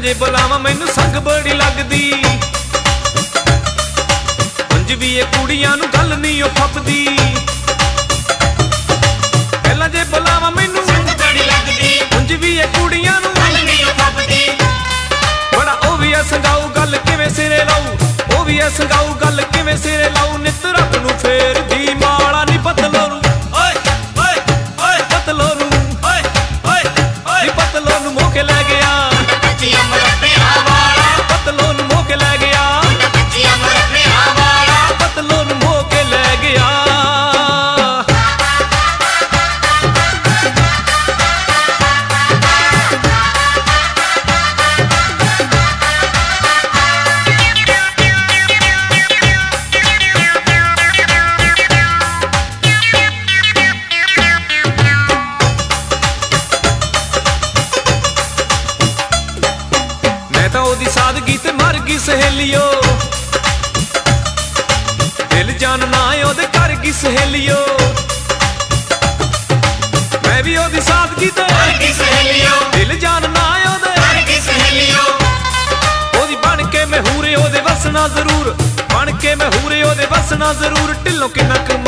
ਨੇ ਬੁਲਾਵਾਂ ਮੈਨੂੰ ਸੰਗ ਬੜੀ ਲੱਗਦੀ। ਉਂਝ ਵੀ ਇਹ ਕੁੜੀਆਂ ਨੂੰ ਗੱਲ ਨਹੀਂ ਉਹ ਫੱਬਦੀ। ਪਹਿਲਾਂ ਜੇ ਬੁਲਾਵਾਂ ਮੈਨੂੰ ਸੰਗ ਬੜੀ ਲੱਗਦੀ। ਉਂਝ ਵੀ ਇਹ ਕੁੜੀਆਂ ਨੂੰ ਗੱਲ ਨਹੀਂ ਉਹ ਫੱਬਦੀ। ਬੜਾ ਉਹ ਵੀ ਐ ਸੰਗਾਊ ਗੱਲ ਕਿਵੇਂ ਸਿਰੇ ਲਾਊ। ਉਹ ਵੀ ਐ ਸੰਗਾਊ ਗੱਲ ਕਿਵੇਂ ਸਿਰੇ ਲਾਊ। ਨਿੱਤ ਰੱਬ ਨੂੰ ਫੇਰਦੀ ਮਾਲਾ ਨੀ ਪਤਲੋ ਨੂੰ। ਓਏ ਓਏ ਓਏ ਪਤਲੋ ਨੂੰ ਓਏ ਓਏ ਓਏ ਨੀ ਪਤਲੋ ਨੂੰ ਮੋਹ ਕੇ ਲੈ ਗਿਆ। ਕੱਚੀਆਂ ਮੁਰੱਬਿਆਂ ਵਾਲਾ। ਪਤਲੋ ਨੂੰ ਮੋਹ ਕੇ ਲੈ ਗਿਆ। ਕੱਚੀਆਂ ਮੁਰੱਬਿਆਂ ਵਾਲਾ। ਪਤਲੋ ਨੂੰ ਮੋਹ ਕੇ ਲੈ ਗਿਆ। ਉਹਦੀ ਸਾਦਗੀ ਤੇ ਮਰ ਗਈ ਸਹੇਲੀਓ। ਦਿਲ ਜਾਨ ਨਾ ਉਹਦੇ ਕਰ ਗਈ ਸਹੇਲੀਓ। ਮੈਂ ਵੀ ਉਹਦੀ ਸਾਦਗੀ ਤੇ ਮਰ ਗਈ ਸਹੇਲੀਓ। ਦਿਲ ਜਾਨ ਨਾ ਉਹਦੇ ਮਰ ਗਈ ਸਹੇਲੀਓ। ਉਹਦੀ ਬਣ ਕੇ ਮਹੂਰੇ ਉਹਦੇ ਵਸਣਾ ਜ਼ਰੂਰ। ਬਣ ਕੇ ਮਹੂਰੇ ਉਹਦੇ ਵਸਣਾ ਜ਼ਰੂਰ। ਢਿੱਲੋਂ ਕਿੰਨਾ ਕੁ